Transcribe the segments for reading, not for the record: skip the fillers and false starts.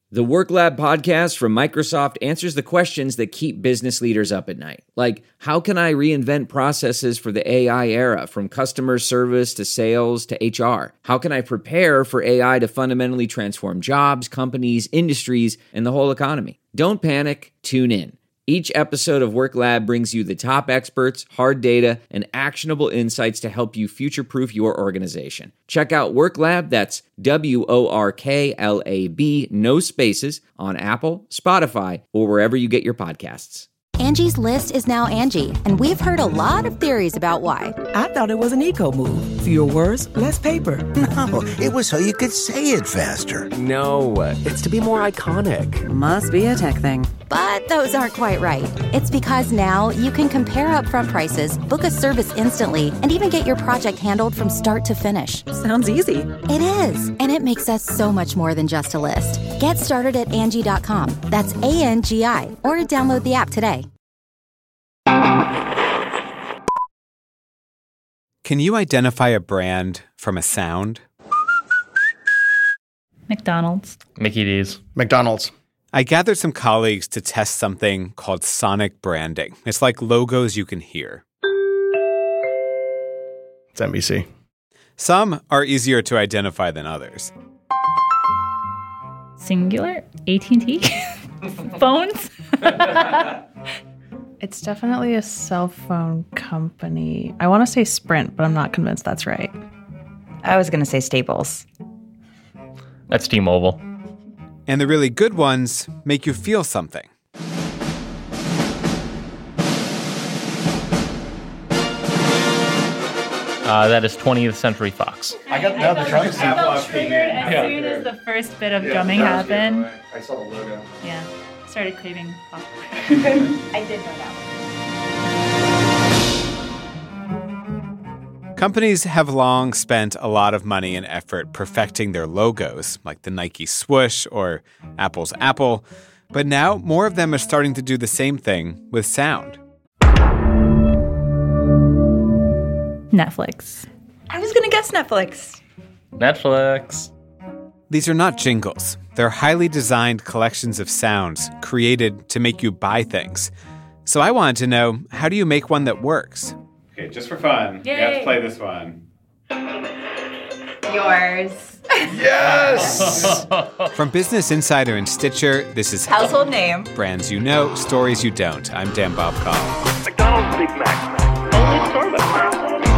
The Work Lab podcast from Microsoft answers the questions that keep business leaders up at night. Like, how can I reinvent processes for the AI era, from customer service to sales to HR? How can I prepare for AI to fundamentally transform jobs, companies, industries, and the whole economy? Don't panic, tune in. Each episode of Work Lab brings you the top experts, hard data, and actionable insights to help you future-proof your organization. Check out Work Lab, that's WORKLAB, no spaces, on Apple, Spotify, or wherever you get your podcasts. Angie's List is now Angie, and we've heard a lot of theories about why. I thought it was an eco move. Fewer words, less paper. No, it was so you could say it faster. No, it's to be more iconic. Must be a tech thing. But those aren't quite right. It's because now you can compare upfront prices, book a service instantly, and even get your project handled from start to finish. Sounds easy. It is, and it makes us so much more than just a list. Get started at Angie.com. That's ANGI, or download the app today. Can you identify a brand from a sound? McDonald's. Mickey D's. McDonald's. I gathered some colleagues to test something called sonic branding. It's like logos you can hear. It's NBC. Some are easier to identify than others. Singular? AT&T? Phones? It's definitely a cell phone company. I want to say Sprint, but I'm not convinced that's right. I was going to say Staples. That's T-Mobile. And the really good ones make you feel something. That is 20th Century Fox. I got the triggered as soon as the first bit of drumming happened. I saw the logo. Yeah. Started craving popcorn. I did know that one. Companies have long spent a lot of money and effort perfecting their logos, like the Nike swoosh or Apple's Apple. But now more of them are starting to do the same thing with sound. Netflix. I was going to guess Netflix. Netflix. These are not jingles. They're highly designed collections of sounds created to make you buy things. So I wanted to know, how do you make one that works? Okay, just for fun, Yay. You have to play this one. Yours. Yes! From Business Insider and Stitcher, this is Household name. Brands you know, stories you don't. I'm Dan Bobkoff. McDonald's Big Mac. Only Starbucks.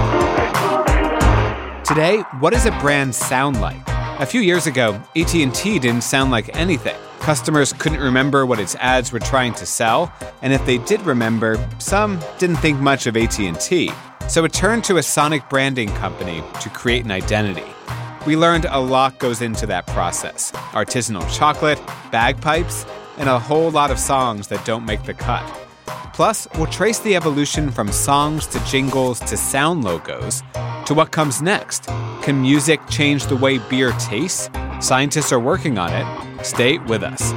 Today, what does a brand sound like? A few years ago, AT&T didn't sound like anything. Customers couldn't remember what its ads were trying to sell, and if they did remember, some didn't think much of AT&T. So it turned to a sonic branding company to create an identity. We learned a lot goes into that process. Artisanal chocolate, bagpipes, and a whole lot of songs that don't make the cut. Plus, we'll trace the evolution from songs to jingles to sound logos to what comes next. Can music change the way beer tastes? Scientists are working on it. Stay with us.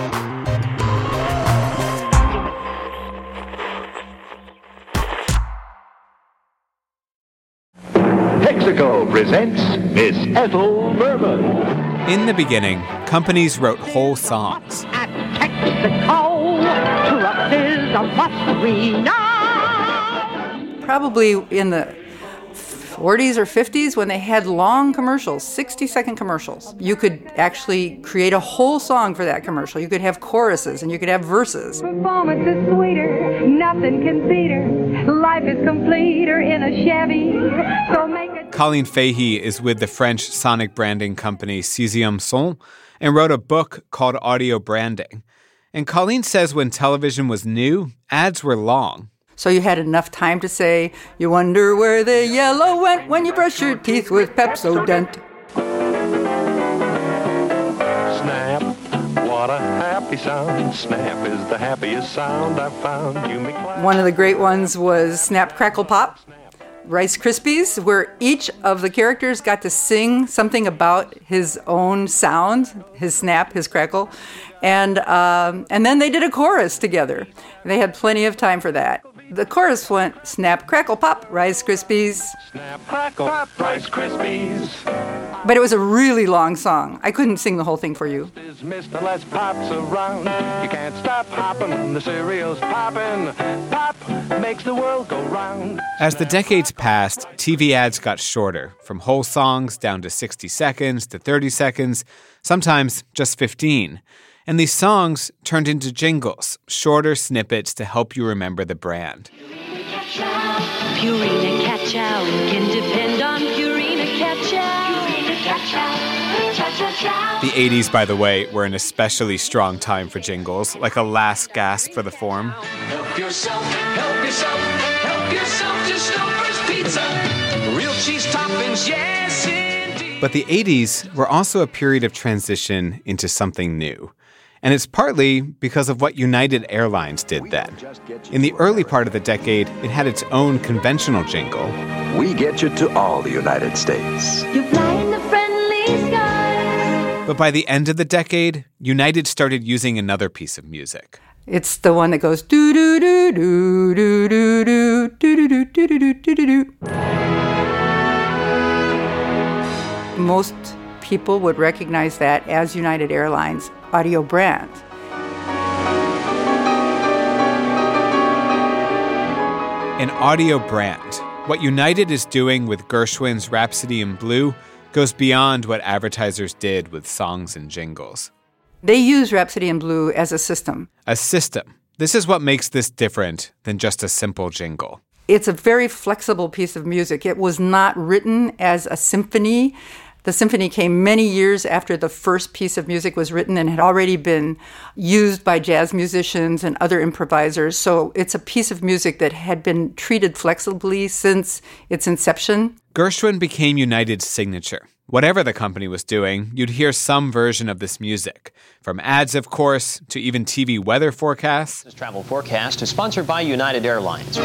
Texaco presents Miss Ethel Merman. In the beginning, companies wrote whole songs. At Texaco, trust is a must we know. Probably in the 40s or 50s when they had long commercials, 60-second commercials. You could actually create a whole song for that commercial. You could have choruses and you could have verses. Performance is sweeter, nothing can beat her. Life is completer in a Chevy, so make it... Colleen Fahey is with the French sonic branding company Cesium Son and wrote a book called Audio Branding. And Colleen says when television was new, ads were long. So you had enough time to say, you wonder where the yellow went when you brush your teeth with Pepsodent. Snap, what a happy sound. Snap is the happiest sound I've found. You make One of the great ones was Snap, Crackle, Pop. Rice Krispies, where each of the characters got to sing something about his own sound, his snap, his crackle. And then they did a chorus together. They had plenty of time for that. The chorus went, Snap, Crackle, Pop, Rice Krispies. Snap, crackle, pop, Rice Krispies. But it was a really long song. I couldn't sing the whole thing for you. Mr. Les Pop's around. You can't stop hopping. The cereal's popping. Pop makes the world go round. As the decades passed, TV ads got shorter, from whole songs down to 60 seconds to 30 seconds, sometimes just 15. And these songs turned into jingles, shorter snippets to help you remember the brand. Purina Catch-Out, can depend on Purina Catch-Out. Purina Catch-Out, cha-cha-cha. The 80s, by the way, were an especially strong time for jingles, like a last gasp for the form. Help yourself, help yourself, help yourself to Stouffer's Pizza. Real cheese toppings, yes indeed. But the 80s were also a period of transition into something new. And it's partly because of what United Airlines did then. In the early part of the decade, it had its own conventional jingle. We get you to all the United States. You fly in the friendly skies. But by the end of the decade, United started using another piece of music. It's the one that goes doo doo doo doo doo doo doo doo doo doo doo doo doo doo. Most people would recognize that as United Airlines audio brand. An audio brand. What United is doing with Gershwin's Rhapsody in Blue goes beyond what advertisers did with songs and jingles. They use Rhapsody in Blue as a system. A system. This is what makes this different than just a simple jingle. It's a very flexible piece of music. It was not written as a symphony. The symphony came many years after the first piece of music was written and had already been used by jazz musicians and other improvisers. So it's a piece of music that had been treated flexibly since its inception. Gershwin became United's signature. Whatever the company was doing, you'd hear some version of this music. From ads, of course, to even TV weather forecasts. This travel forecast is sponsored by United Airlines.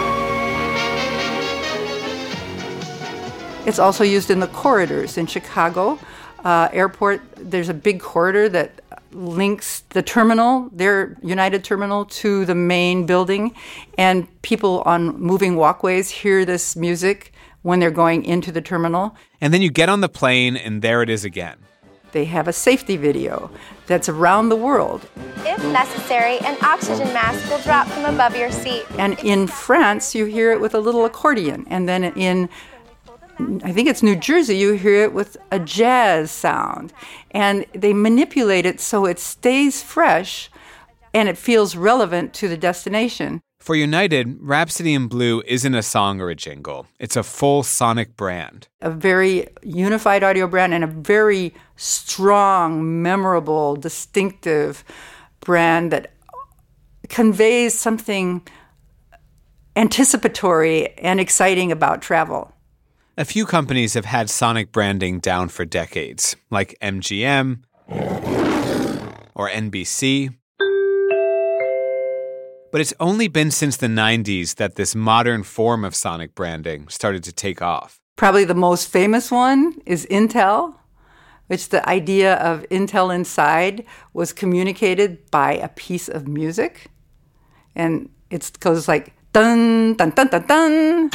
It's also used in the corridors in Chicago airport. There's a big corridor that links the terminal, their United terminal, to the main building. And people on moving walkways hear this music when they're going into the terminal. And then you get on the plane, and there it is again. They have a safety video that's around the world. If necessary, an oxygen mask will drop from above your seat. And in France, you hear it with a little accordion. And then in I think it's New Jersey, you hear it with a jazz sound. And they manipulate it so it stays fresh and it feels relevant to the destination. For United, Rhapsody in Blue isn't a song or a jingle. It's a full sonic brand. A very unified audio brand and a very strong, memorable, distinctive brand that conveys something anticipatory and exciting about travel. A few companies have had sonic branding down for decades, like MGM or NBC. But it's only been since the 90s that this modern form of sonic branding started to take off. Probably the most famous one is Intel, which the idea of Intel Inside was communicated by a piece of music. And it goes like, dun, dun, dun, dun, dun.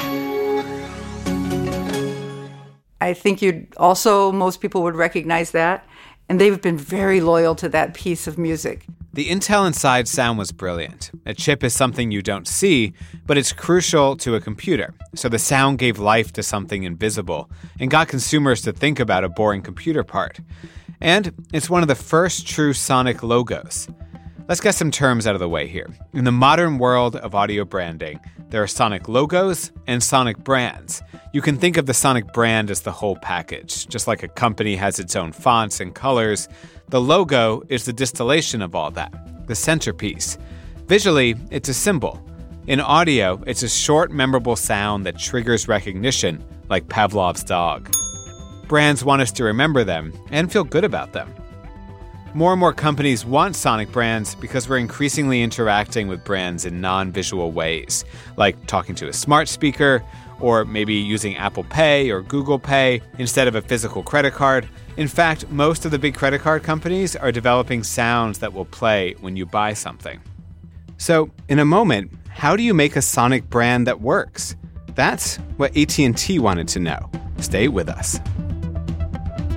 I think most people would recognize that. And they've been very loyal to that piece of music. The Intel Inside sound was brilliant. A chip is something you don't see, but it's crucial to a computer. So the sound gave life to something invisible and got consumers to think about a boring computer part. And it's one of the first true sonic logos. Let's get some terms out of the way here. In the modern world of audio branding, there are sonic logos and sonic brands. You can think of the sonic brand as the whole package. Just like a company has its own fonts and colors, the logo is the distillation of all that, the centerpiece. Visually, it's a symbol. In audio, it's a short, memorable sound that triggers recognition, like Pavlov's dog. Brands want us to remember them and feel good about them. More and more companies want sonic brands because we're increasingly interacting with brands in non-visual ways, like talking to a smart speaker, or maybe using Apple Pay or Google Pay instead of a physical credit card. In fact, most of the big credit card companies are developing sounds that will play when you buy something. So, in a moment, how do you make a sonic brand that works? That's what AT&T wanted to know. Stay with us.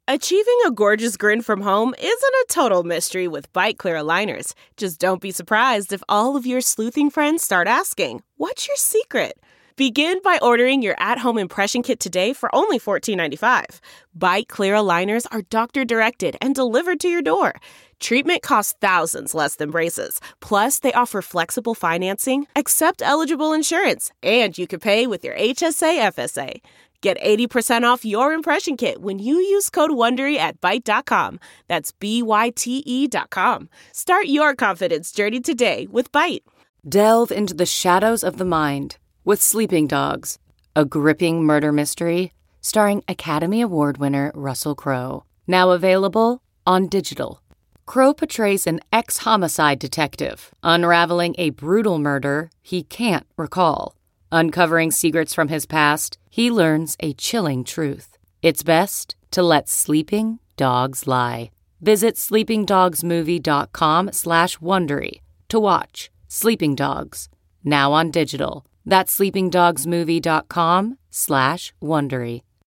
Achieving a gorgeous grin from home isn't a total mystery with Byte Clear aligners. Just don't be surprised if all of your sleuthing friends start asking, "What's your secret?" Begin by ordering your at-home impression kit today for only $14.95. Byte Clear aligners are doctor-directed and delivered to your door. Treatment costs thousands less than braces. Plus, they offer flexible financing, accept eligible insurance, and you can pay with your HSA FSA. Get 80% off your impression kit when you use code WONDERY at Byte.com. That's BYTE.com. Start your confidence journey today with Byte. Delve into the shadows of the mind with Sleeping Dogs, a gripping murder mystery starring Academy Award winner Russell Crowe. Now available on digital. Crowe portrays an ex-homicide detective unraveling a brutal murder he can't recall. Uncovering secrets from his past, he learns a chilling truth. It's best to let sleeping dogs lie. Visit sleepingdogsmovie.com/Wondery to watch Sleeping Dogs, now on digital. That's sleepingdogsmovie.com/Wondery.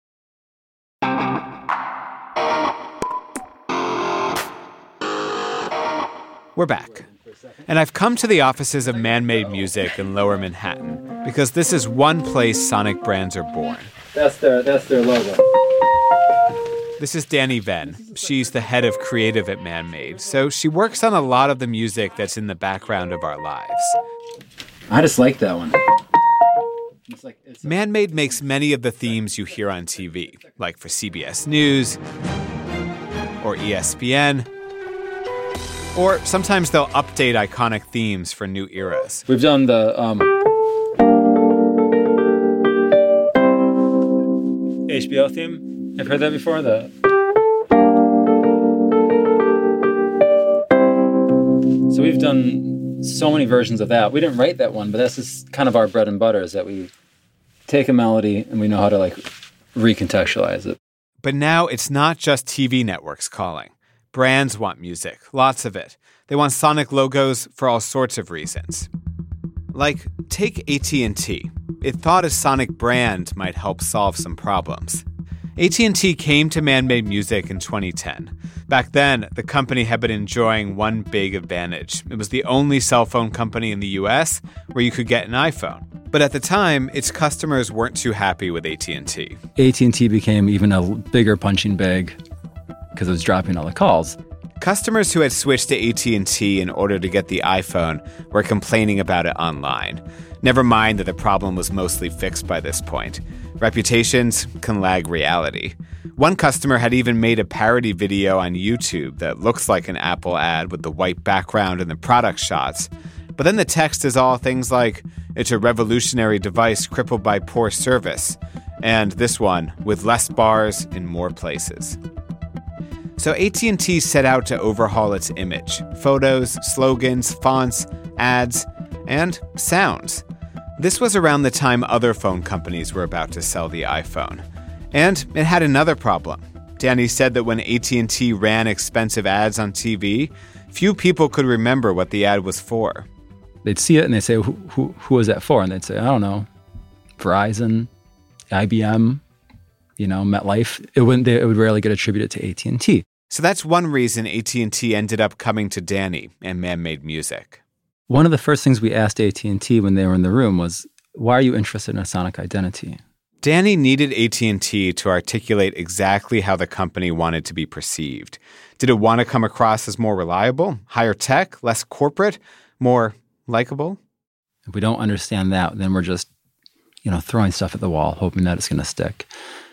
We're back. And I've come to the offices of Man-Made Music in Lower Manhattan because this is one place sonic brands are born. That's their logo. This is Dani Venn. She's the head of creative at Man-Made, so she works on a lot of the music that's in the background of our lives. I just like that one. Man-Made makes many of the themes you hear on TV, like for CBS News or ESPN. Or sometimes they'll update iconic themes for new eras. We've done the HBO theme. I've heard that before. So we've done so many versions of that. We didn't write that one, but that's just kind of our bread and butter, is that we take a melody and we know how to recontextualize it. But now it's not just TV networks calling. Brands want music, lots of it. They want sonic logos for all sorts of reasons. Like, take AT&T. It thought a sonic brand might help solve some problems. AT&T came to Man-Made Music in 2010. Back then, the company had been enjoying one big advantage. It was the only cell phone company in the US where you could get an iPhone. But at the time, its customers weren't too happy with AT&T. AT&T became even a bigger punching bag because it was dropping all the calls. Customers who had switched to AT&T in order to get the iPhone were complaining about it online. Never mind that the problem was mostly fixed by this point. Reputations can lag reality. One customer had even made a parody video on YouTube that looks like an Apple ad with the white background and the product shots. But then the text is all things like, "It's a revolutionary device crippled by poor service," and this one, "with less bars in more places." So AT&T set out to overhaul its image. Photos, slogans, fonts, ads, and sounds. This was around the time other phone companies were about to sell the iPhone. And it had another problem. Dani said that when AT&T ran expensive ads on TV, few people could remember what the ad was for. They'd see it and they'd say, who was that for? And they'd say, I don't know, Verizon, IBM, MetLife. It would rarely get attributed to AT&T. So that's one reason AT&T ended up coming to Dani and Man-Made Music. One of the first things we asked AT&T when they were in the room was, why are you interested in a sonic identity? Dani needed AT&T to articulate exactly how the company wanted to be perceived. Did it want to come across as more reliable, higher tech, less corporate, more likable? If we don't understand that, then we're just, throwing stuff at the wall, hoping that it's going to stick.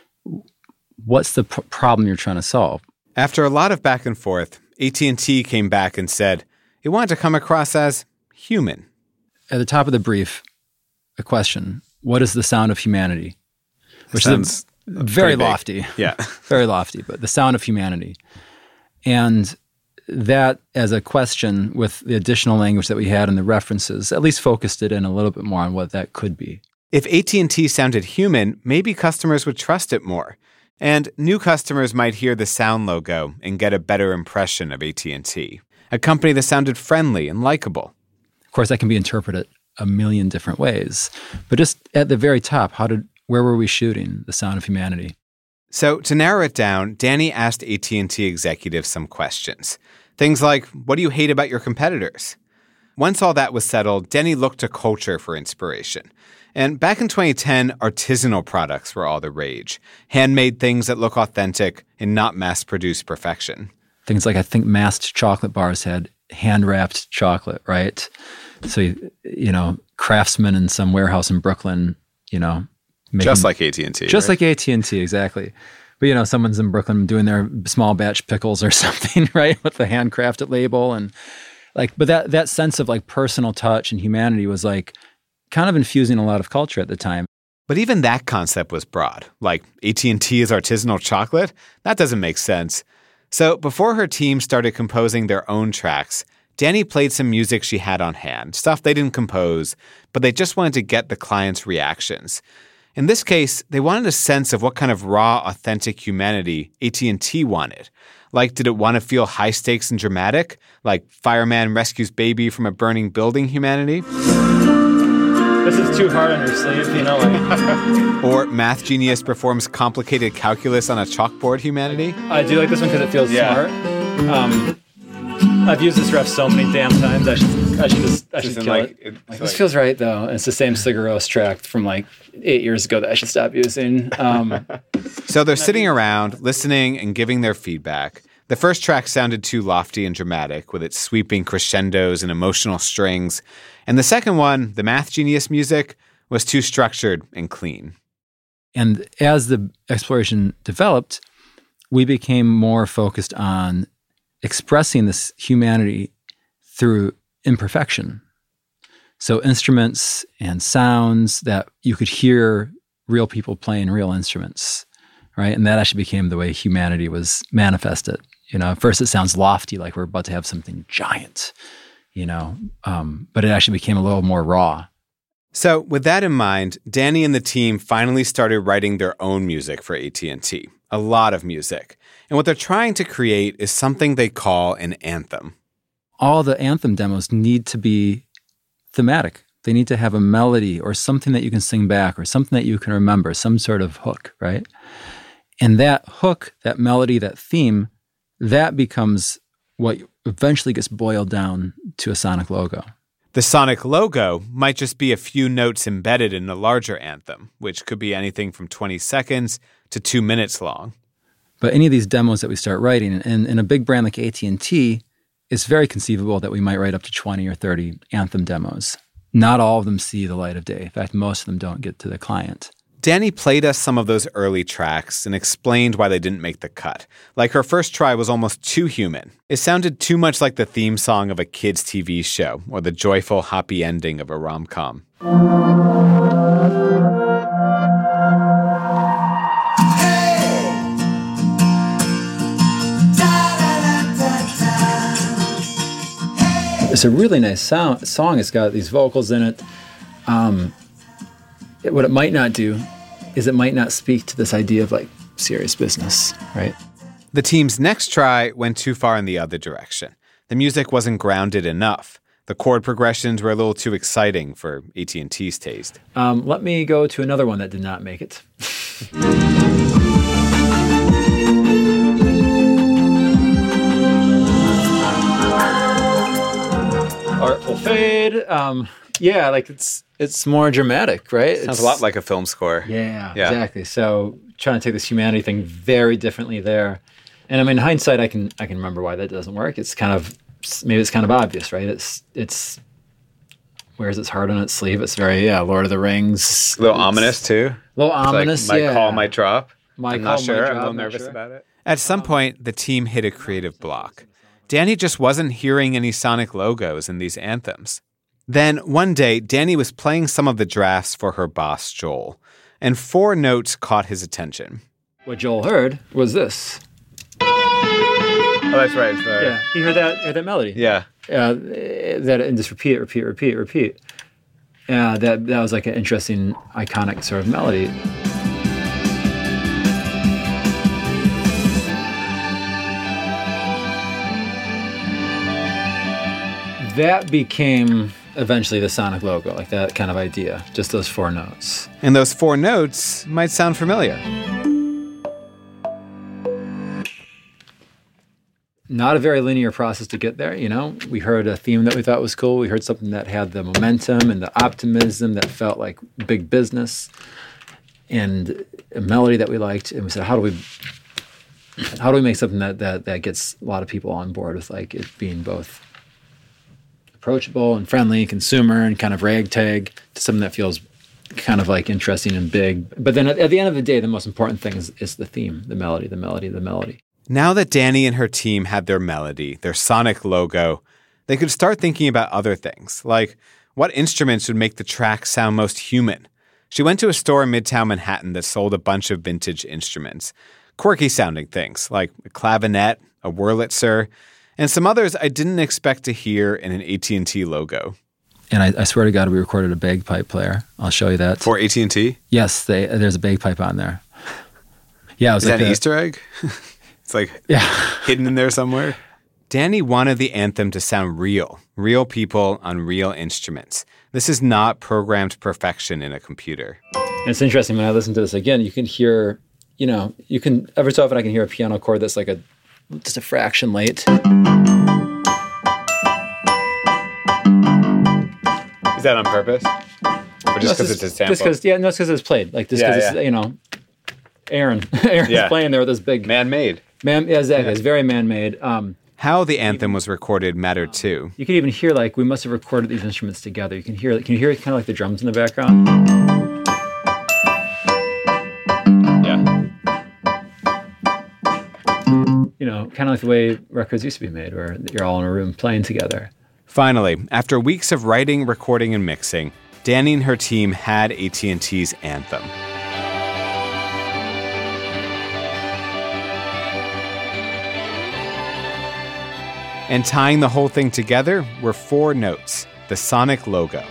What's the problem you're trying to solve? After a lot of back and forth, AT&T came back and said it wanted to come across as human. At the top of the brief, a question: what is the sound of humanity? Which is very lofty. Yeah. Very lofty, but the sound of humanity. And that, as a question with the additional language that we had in the references, at least focused it in a little bit more on what that could be. If AT&T sounded human, maybe customers would trust it more. And new customers might hear the sound logo and get a better impression of AT&T, a company that sounded friendly and likable. Of course, that can be interpreted a million different ways. But just at the very top, where were we shooting the sound of humanity? So to narrow it down, Danny asked AT&T executives some questions. Things like, what do you hate about your competitors? Once all that was settled, Danny looked to culture for inspiration. And back in 2010, artisanal products were all the rage. Handmade things that look authentic and not mass-produced perfection. Things like, I think Mast chocolate bars had hand-wrapped chocolate, right? So, craftsmen in some warehouse in Brooklyn, just like AT&T. Just like AT&T, exactly. But, someone's in Brooklyn doing their small batch pickles or something, right? With the handcrafted label. And but that sense of personal touch and humanity was kind of infusing a lot of culture at the time. But even that concept was broad. AT&T is artisanal chocolate? That doesn't make sense. So before her team started composing their own tracks, Danny played some music she had on hand, stuff they didn't compose, but they just wanted to get the client's reactions. In this case, they wanted a sense of what kind of raw, authentic humanity AT&T wanted. Did it want to feel high stakes and dramatic? Like fireman rescues baby from a burning building humanity? This is too hard on your sleeve, Or math genius performs complicated calculus on a chalkboard humanity? I do like this one because it feels smart. I've used this ref so many damn times. I should kill it. This feels right though. It's the same Sigur track from 8 years ago that I should stop using. So they're sitting around, listening and giving their feedback. The first track sounded too lofty and dramatic with its sweeping crescendos and emotional strings. And the second one, the math genius music, was too structured and clean. And as the exploration developed, we became more focused on expressing this humanity through imperfection. So instruments and sounds that you could hear real people playing real instruments, right? And that actually became the way humanity was manifested. At first it sounds lofty, like we're about to have something giant, but it actually became a little more raw. So with that in mind, Danny and the team finally started writing their own music for AT&T, a lot of music. And what they're trying to create is something they call an anthem. All the anthem demos need to be thematic. They need to have a melody or something that you can sing back or something that you can remember, some sort of hook, right? And that hook, that melody, that theme, that becomes what eventually gets boiled down to a sonic logo. The sonic logo might just be a few notes embedded in a larger anthem, which could be anything from 20 seconds to 2 minutes long. But any of these demos that we start writing, and in a big brand like AT&T, it's very conceivable that we might write up to 20 or 30 anthem demos. Not all of them see the light of day. In fact, most of them don't get to the client. Danny played us some of those early tracks and explained why they didn't make the cut. Her first try was almost too human. It sounded too much like the theme song of a kid's TV show or the joyful, happy ending of a rom-com. It's a really nice song. It's got these vocals in it. What it might not do is it might not speak to this idea of serious business, right? The team's next try went too far in the other direction. The music wasn't grounded enough. The chord progressions were a little too exciting for AT&T's taste. Let me go to another one that did not make it. Artful Fade. It's more dramatic, right? Sounds a lot like a film score. Yeah, exactly. So trying to take this humanity thing very differently there. And in hindsight, I can remember why that doesn't work. It's maybe it's kind of obvious, right? It's wears its heart on its sleeve. It's very, Lord of the Rings. A little ominous too. A little ominous, my call might drop. I'm not sure. I'm a little nervous about it. At some point, the team hit a creative block. Danny just wasn't hearing any sonic logos in these anthems. Then, one day, Danny was playing some of the drafts for her boss, Joel, and 4 notes caught his attention. What Joel heard was this. Oh, that's right. Yeah, he heard that melody. Yeah. And just repeat. That was like an interesting, iconic sort of melody. That became eventually the sonic logo, like that kind of idea, just those 4 notes. And those 4 notes might sound familiar. not a very linear process to get there. We heard a theme that we thought was cool. We heard something that had the momentum and the optimism that felt like big business, and a melody that we liked. And we said, how do we make something that gets a lot of people on board with like it being both approachable and friendly, consumer, and kind of ragtag to something that feels kind of like interesting and big. But then at the end of the day, the most important thing is the theme, the melody, the melody, the melody. Now that Dani and her team had their melody, their sonic logo, they could start thinking about other things, like what instruments would make the track sound most human. She went to a store in Midtown Manhattan that sold a bunch of vintage instruments, quirky-sounding things like a clavinet, a Wurlitzer, and some others I didn't expect to hear in an AT&T logo. And I swear to God, we recorded a bagpipe player. I'll show you that. For AT&T? Yes, there's a bagpipe on there. Yeah, it was Is that an Easter egg? It's like hidden in there somewhere. Dani wanted the anthem to sound real people on real instruments. This is not programmed perfection in a computer. And it's interesting when I listen to this again, you can hear, every so often I can hear a piano chord that's like just a fraction late. Is that on purpose? Or just because it's a sample? Just because it's played. Like, just because it's, Aaron's playing there with this big... Man-made. Exactly. It's very man-made. How the anthem was recorded mattered too. You can even hear, like, we must have recorded these instruments together. Can you hear kind of like the drums in the background? Yeah. Kind of like the way records used to be made, where you're all in a room playing together. Finally, after weeks of writing, recording, and mixing, Dani and her team had AT&T's anthem. And tying the whole thing together were 4 notes, the sonic logo.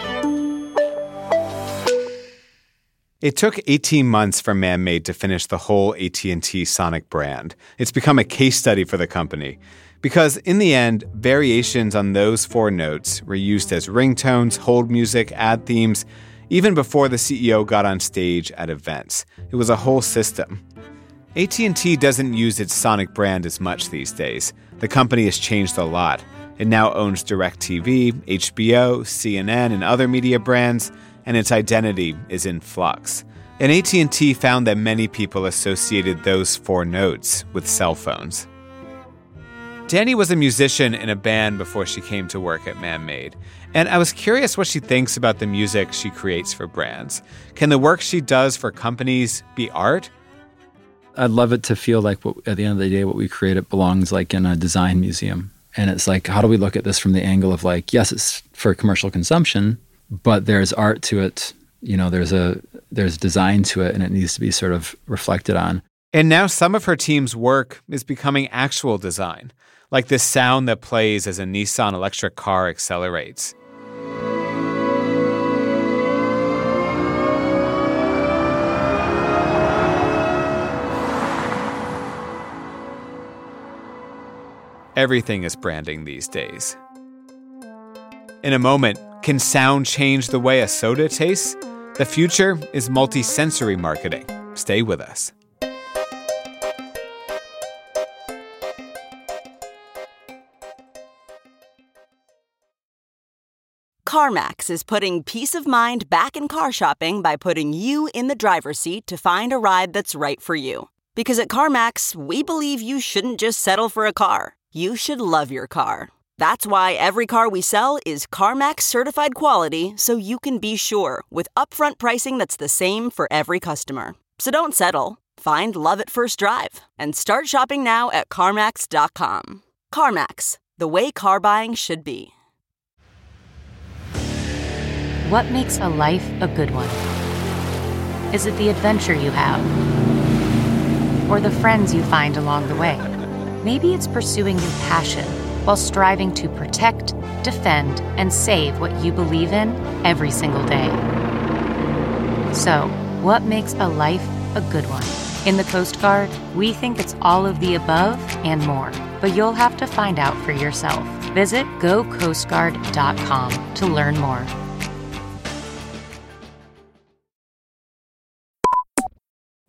It took 18 months for Man-Made to finish the whole AT&T Sonic brand. It's become a case study for the company. Because in the end, variations on those 4 notes were used as ringtones, hold music, ad themes, even before the CEO got on stage at events. It was a whole system. AT&T doesn't use its Sonic brand as much these days. The company has changed a lot. It now owns DirecTV, HBO, CNN, and other media brands, and its identity is in flux. And AT&T found that many people associated those 4 notes with cell phones. Dani was a musician in a band before she came to work at Man-Made, and I was curious what she thinks about the music she creates for brands. Can the work she does for companies be art? I'd love it to feel like at the end of the day, what we create, it belongs like in a design museum. And it's like, how do we look at this from the angle of like, yes, it's for commercial consumption, but there's art to it. There's design to it, and it needs to be sort of reflected on. And now some of her team's work is becoming actual design, like this sound that plays as a Nissan electric car accelerates. Everything is branding these days. In a moment, can sound change the way a soda tastes? The future is multi-sensory marketing. Stay with us. CarMax is putting peace of mind back in car shopping by putting you in the driver's seat to find a ride that's right for you. Because at CarMax, we believe you shouldn't just settle for a car. You should love your car. That's why every car we sell is CarMax certified quality, so you can be sure with upfront pricing that's the same for every customer. So don't settle. Find love at first drive and start shopping now at CarMax.com. CarMax, the way car buying should be. What makes a life a good one? Is it the adventure you have? Or the friends you find along the way? Maybe it's pursuing your passion while striving to protect, defend, and save what you believe in every single day. So, what makes a life a good one? In the Coast Guard, we think it's all of the above and more, but you'll have to find out for yourself. Visit gocoastguard.com to learn more.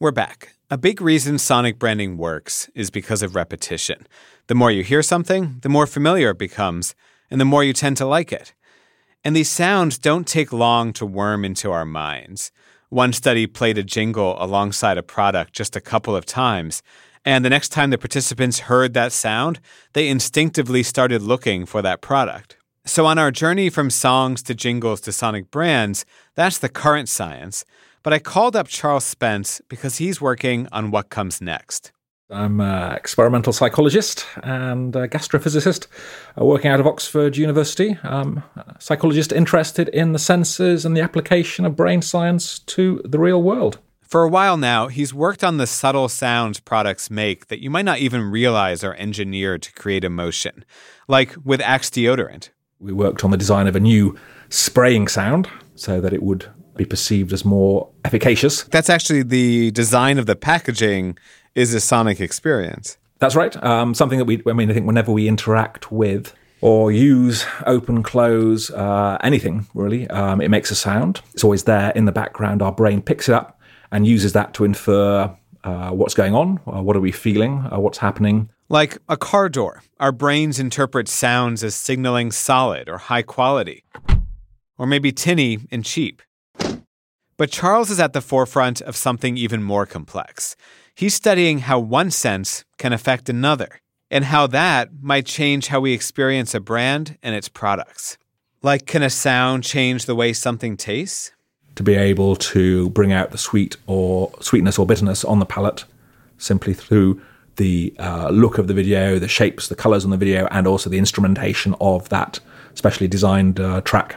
We're back. A big reason sonic branding works is because of repetition. The more you hear something, the more familiar it becomes, and the more you tend to like it. And these sounds don't take long to worm into our minds. One study played a jingle alongside a product just a couple of times, and the next time the participants heard that sound, they instinctively started looking for that product. So on our journey from songs to jingles to sonic brands, that's the current science. But I called up Charles Spence because he's working on what comes next. I'm an experimental psychologist and a gastrophysicist working out of Oxford University. I'm a psychologist interested in the senses and the application of brain science to the real world. For a while now, he's worked on the subtle sounds products make that you might not even realize are engineered to create emotion, like with Axe deodorant. We worked on the design of a new spraying sound so that it would be perceived as more efficacious. That's actually the design of the packaging is a sonic experience. That's right. Something that I think whenever we interact with or use, open, close, anything really, it makes a sound. It's always there in the background. Our brain picks it up and uses that to infer what's going on, what are we feeling, what's happening. Like a car door, our brains interpret sounds as signaling solid or high quality, or maybe tinny and cheap. But Charles is at the forefront of something even more complex. He's studying how one sense can affect another, and how that might change how we experience a brand and its products. Like, can a sound change the way something tastes? To be able to bring out the sweetness or bitterness on the palate simply through the look of the video, the shapes, the colours on the video, and also the instrumentation of that specially designed track.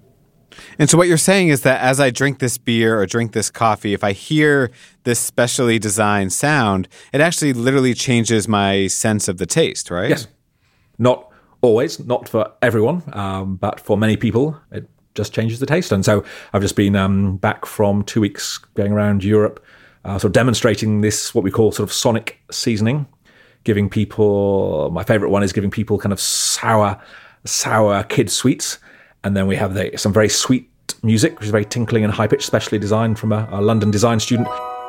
And so what you're saying is that as I drink this beer or drink this coffee, if I hear this specially designed sound, it actually literally changes my sense of the taste, right? Yes. Not always, not for everyone, but for many people, it just changes the taste. And so I've just been back from 2 weeks going around Europe, sort of demonstrating this, what we call sort of sonic seasoning, giving people, my favorite one is giving people kind of sour kid sweets. And then we have some very sweet music, which is very tinkling and high-pitched, specially designed from a London design student.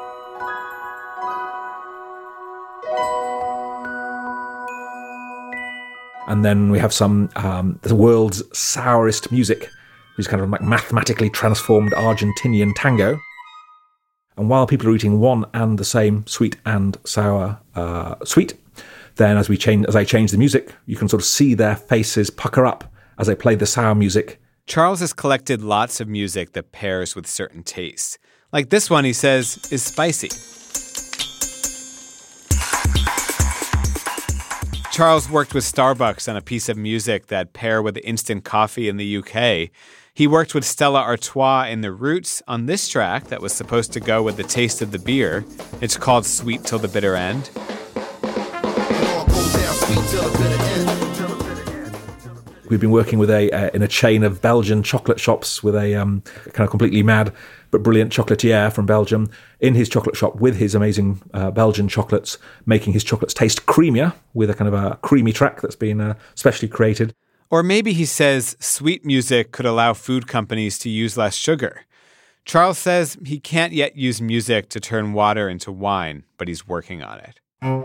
And then we have some the world's sourest music, which is kind of like mathematically transformed Argentinian tango. And while people are eating one and the same sweet and sour sweet, then as I change the music, you can sort of see their faces pucker up as I play the sour music. Charles has collected lots of music that pairs with certain tastes. Like this one, he says, is spicy. Charles worked with Starbucks on a piece of music that pair with instant coffee in the UK. He worked with Stella Artois in The Roots on this track that was supposed to go with the taste of the beer. It's called Sweet Till the Bitter End. We've been working with in a chain of Belgian chocolate shops with a kind of completely mad but brilliant chocolatier from Belgium in his chocolate shop with his amazing Belgian chocolates, making his chocolates taste creamier with a kind of a creamy track that's been specially created. Or maybe he says sweet music could allow food companies to use less sugar. Charles says he can't yet use music to turn water into wine, but he's working on it.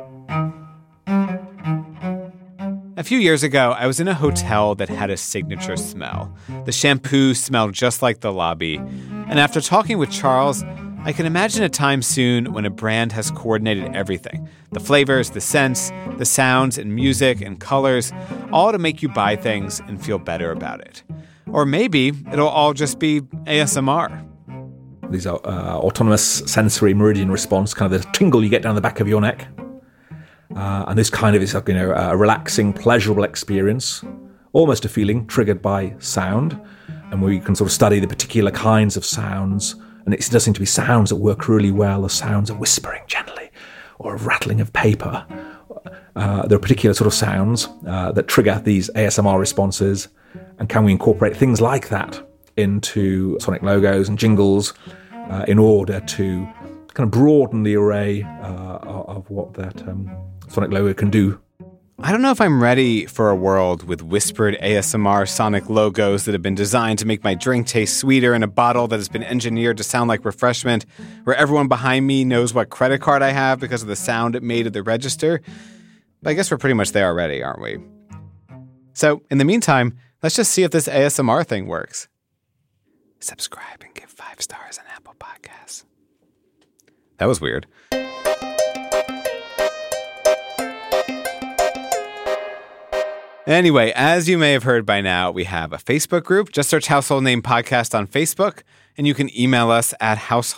A few years ago, I was in a hotel that had a signature smell. The shampoo smelled just like the lobby. And after talking with Charles, I can imagine a time soon when a brand has coordinated everything. The flavors, the scents, the sounds and music and colors, all to make you buy things and feel better about it. Or maybe it'll all just be ASMR. These are autonomous sensory meridian response, kind of the tingle you get down the back of your neck. And this kind of is a relaxing, pleasurable experience, almost a feeling triggered by sound. And we can sort of study the particular kinds of sounds. And it does seem to be sounds that work really well, the sounds of whispering gently or of rattling of paper. There are particular sort of sounds that trigger these ASMR responses. And can we incorporate things like that into sonic logos and jingles in order to kind of broaden the array of what that sonic logo can do? I don't know if I'm ready for a world with whispered ASMR sonic logos that have been designed to make my drink taste sweeter in a bottle that has been engineered to sound like refreshment, where everyone behind me knows what credit card I have because of the sound it made at the register. But I guess we're pretty much there already, aren't we? So, in the meantime, let's just see if this ASMR thing works. Subscribe and give 5 stars on Apple Podcasts. That was weird. Anyway, as you may have heard by now, we have a Facebook group. Just search Household Name Podcast on Facebook, and you can email us at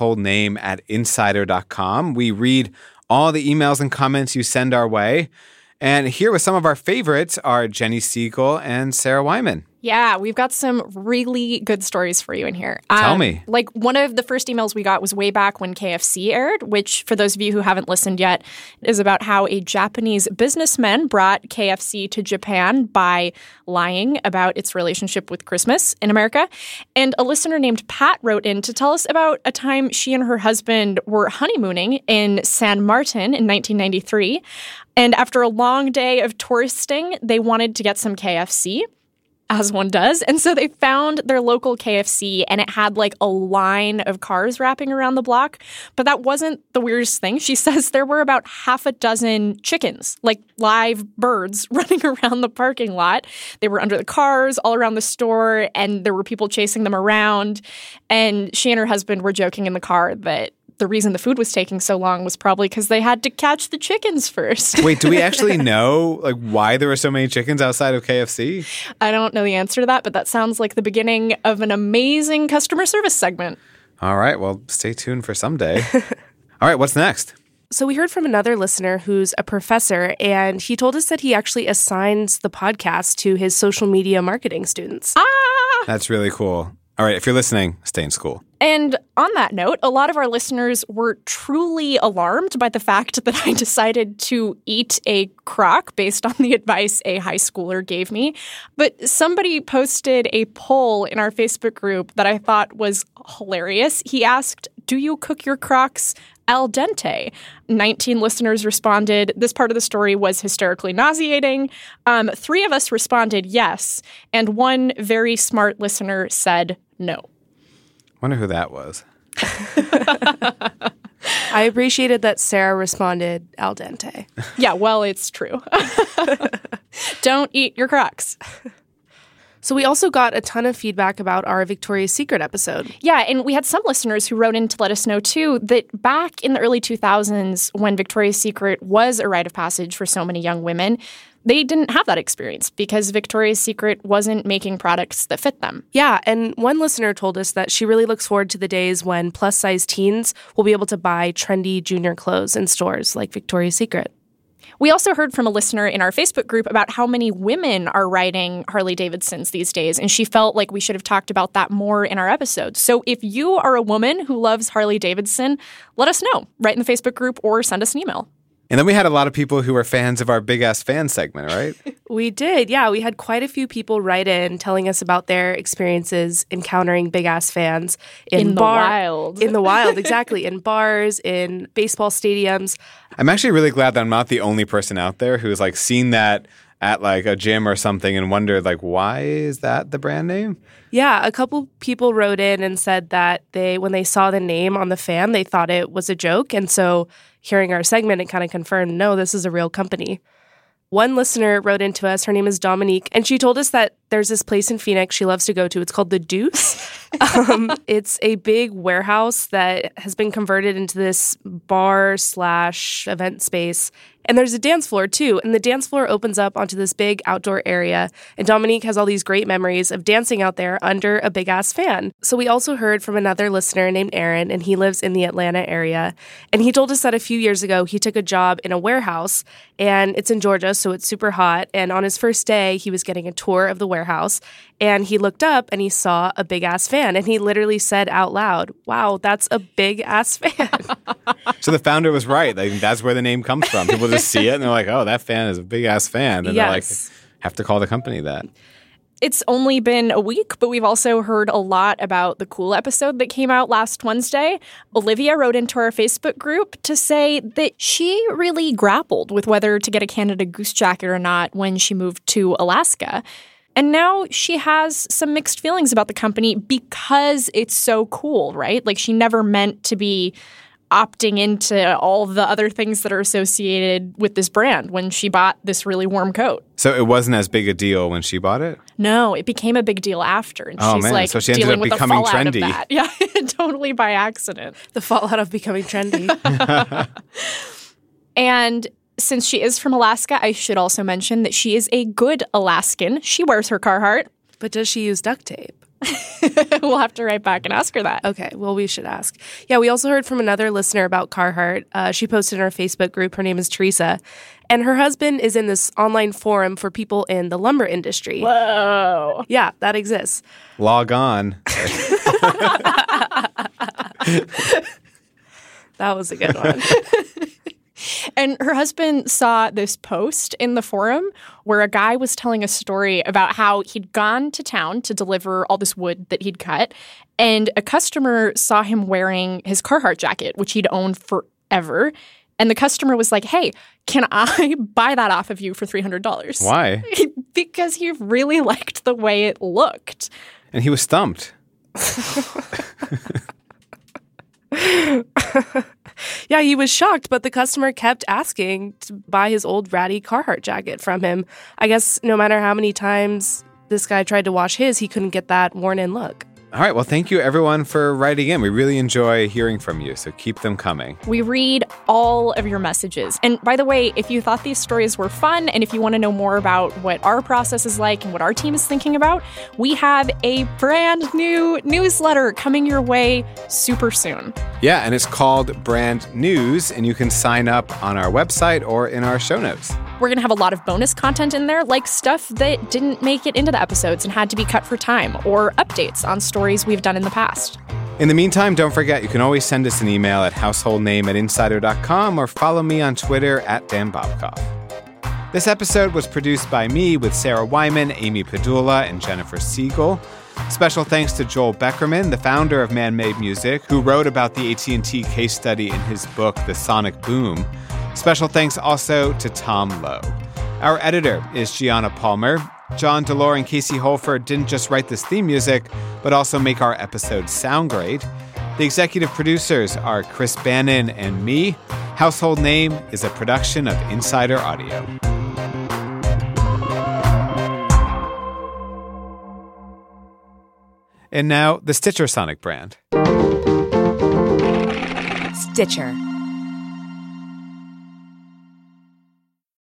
householdname@insider.com. We read all the emails and comments you send our way. And here with some of our favorites are Jenny Siegel and Sarah Wyman. Yeah, we've got some really good stories for you in here. Tell me. Like, one of the first emails we got was way back when KFC aired, which, for those of you who haven't listened yet, is about how a Japanese businessman brought KFC to Japan by lying about its relationship with Christmas in America. And a listener named Pat wrote in to tell us about a time she and her husband were honeymooning in San Martin in 1993. And after a long day of touristing, they wanted to get some KFC. As one does. And so they found their local KFC, and it had like a line of cars wrapping around the block. But that wasn't the weirdest thing. She says there were about half a dozen chickens, like live birds, running around the parking lot. They were under the cars, all around the store, and there were people chasing them around. And she and her husband were joking in the car that the reason the food was taking so long was probably because they had to catch the chickens first. Wait, do we actually know why there were so many chickens outside of KFC? I don't know the answer to that, but that sounds like the beginning of an amazing customer service segment. All right, well, stay tuned for someday. All right, what's next? So we heard from another listener who's a professor, and he told us that he actually assigns the podcast to his social media marketing students. That's really cool. All right, if you're listening, stay in school. And on that note, a lot of our listeners were truly alarmed by the fact that I decided to eat a crock based on the advice a high schooler gave me. But somebody posted a poll in our Facebook group that I thought was hilarious. He asked, "Do you cook your crocks al dente?" 19 listeners responded. This part of the story was hysterically nauseating. 3 of us responded yes, and one very smart listener said no. Wonder who that was. I appreciated that Sarah responded al dente. Yeah, well, it's true. Don't eat your Crocs. So we also got a ton of feedback about our Victoria's Secret episode. Yeah, and we had some listeners who wrote in to let us know, too, that back in the early 2000s, when Victoria's Secret was a rite of passage for so many young women, they didn't have that experience because Victoria's Secret wasn't making products that fit them. Yeah, and one listener told us that she really looks forward to the days when plus-size teens will be able to buy trendy junior clothes in stores like Victoria's Secret. We also heard from a listener in our Facebook group about how many women are riding Harley-Davidsons these days, and she felt like we should have talked about that more in our episodes. So if you are a woman who loves Harley-Davidson, let us know. Write in the Facebook group or send us an email. And then we had a lot of people who were fans of our Big Ass Fan segment, right? We did, yeah. We had quite a few people write in telling us about their experiences encountering Big Ass Fans in the wild. In the wild, exactly. In bars, in baseball stadiums. I'm actually really glad that I'm not the only person out there who's seen that at a gym or something and wondered why is that the brand name? Yeah, a couple people wrote in and said that when they saw the name on the fan, they thought it was a joke. And so hearing our segment, it kind of confirmed, no, this is a real company. One listener wrote into us. Her name is Dominique, and she told us that there's this place in Phoenix she loves to go to. It's called The Deuce. It's a big warehouse that has been converted into this bar/event space. And there's a dance floor, too. And the dance floor opens up onto this big outdoor area. And Dominique has all these great memories of dancing out there under a big-ass fan. So we also heard from another listener named Aaron, and he lives in the Atlanta area. And he told us that a few years ago, he took a job in a warehouse. And it's in Georgia, so it's super hot. And on his first day, he was getting a tour of the warehouse. And he looked up, and he saw a big-ass fan. And he literally said out loud, "Wow, that's a big-ass fan." So the founder was right. That's where the name comes from. People just see it and they're like, "Oh, that fan is a big ass fan," and they're like, have to call the company that. it's only been a week, but we've also heard a lot about the Cool episode that came out last Wednesday. Olivia wrote into our Facebook group to say that she really grappled with whether to get a Canada Goose jacket or not when she moved to Alaska. And now she has some mixed feelings about the company because it's so cool, right? Like, she never meant to be opting into all the other things that are associated with this brand when she bought this really warm coat. So it wasn't as big a deal when she bought it? No, it became a big deal after. And she's man. Like, so she ended up becoming trendy. Of that. Yeah, totally by accident. The fallout of becoming trendy. And since she is from Alaska, I should also mention that she is a good Alaskan. She wears her Carhartt. But does she use duct tape? We'll have to write back and ask her that. Okay, well, we should ask. Yeah, we also heard from another listener about Carhartt. She posted in our Facebook group. Her name is Teresa. And her husband is in this online forum for people in the lumber industry. Whoa. Yeah, that exists. Log on. That was a good one. And her husband saw this post in the forum where a guy was telling a story about how he'd gone to town to deliver all this wood that he'd cut, and a customer saw him wearing his Carhartt jacket, which he'd owned forever. And the customer was like, "Hey, can I buy that off of you for $300? Why? Because he really liked the way it looked. And he was stumped. Yeah, he was shocked, but the customer kept asking to buy his old ratty Carhartt jacket from him. I guess no matter how many times this guy tried to wash his, he couldn't get that worn-in look. All right, well, thank you, everyone, for writing in. We really enjoy hearing from you, so keep them coming. We read all of your messages. And by the way, if you thought these stories were fun, and if you want to know more about what our process is like and what our team is thinking about, we have a brand new newsletter coming your way super soon. Yeah, and it's called Brand News, and you can sign up on our website or in our show notes. We're going to have a lot of bonus content in there, like stuff that didn't make it into the episodes and had to be cut for time, or updates on stories we've done in the past. In the meantime, don't forget, you can always send us an email at householdname@insider.com or follow me on Twitter @DanBobkoff. This episode was produced by me with Sarah Wyman, Amy Padula, and Jennifer Siegel. Special thanks to Joel Beckerman, the founder of Man-Made Music, who wrote about the AT&T case study in his book, The Sonic Boom. Special thanks also to Tom Lowe. Our editor is Gianna Palmer. John Delore and Casey Holford didn't just write this theme music, but also make our episodes sound great. The executive producers are Chris Bannon and me. Household Name is a production of Insider Audio. And now, the Stitcher Sonic brand. Stitcher.